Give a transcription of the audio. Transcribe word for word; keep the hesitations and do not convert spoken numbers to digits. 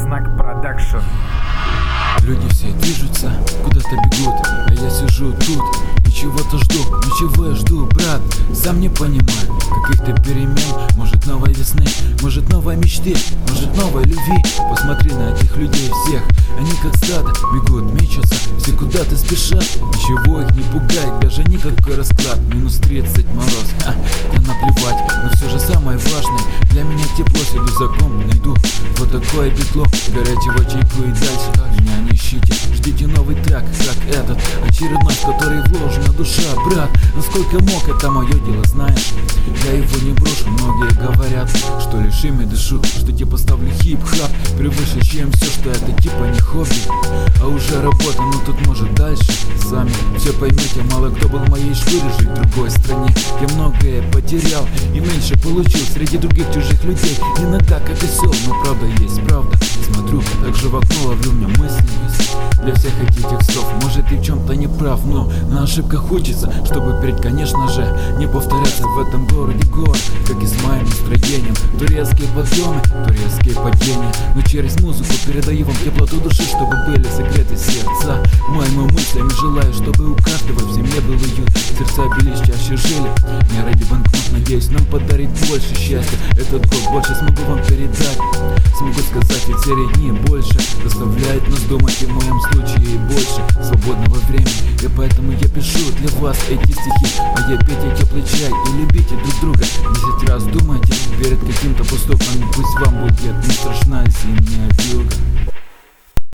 Знак Продакшн. Люди все движутся, куда-то бегут, а я сижу тут и чего-то жду. Ну чего я жду, брат? Сам не понимаю. Каких-то перемен, может новой весны, может новой мечты, может новой любви. Посмотри на этих людей всех, они как стадо бегут, мечутся, все куда-то спешат. Ничего их не пугает, даже никакой расклад. Минус тридцать, мороз, ха, да наплевать. Но все же самое важное, для меня тепло. Сяду за комп, найду вот такое петло, горячего чайку и дальше. Меня не ищите, ждите новый трек, как этот, очередной, в который вложена душа. Брат, насколько мог, это мое дело, знаешь. Я его не брошу, многие говорят, что лишь ими дышу, что типа ставлю хип-хап превыше, чем все, что это типа не хобби, а уже работа. Но тут может дальше, сами все поймете. Мало кто был в моей шкуре, жить в другой стране. Я многое потерял и меньше получил среди других чужих людей. Иногда как осел, но правда есть правда. Смотрю также в окно, ловлю в нем мысли. Для всех этих текстов, может и в чем-то не прав, но на ошибках учится, чтобы впредь, конечно же, не повторяться в этом городе город, как и с моим настроением. То резкие подъемы, то резкие падения, но через музыку передаю вам теплоту души, чтобы были согреты сердца моими мыслями. Желаю, чтобы у каждого в семье был уют, сердца бились, чаще жили. Не ради банкнот, надеюсь, нам подарит больше счастья. Этот год больше смогу вам передать, смогу сказать, ведь серии дни больше заставляет нас думать, и в моем случае и больше свободного времени. И поэтому я пишу для вас эти стихи, а я пейте теплый чай и любите друг друга. Десять раз думайте перед каким-то поступком, пусть вам будет не страшна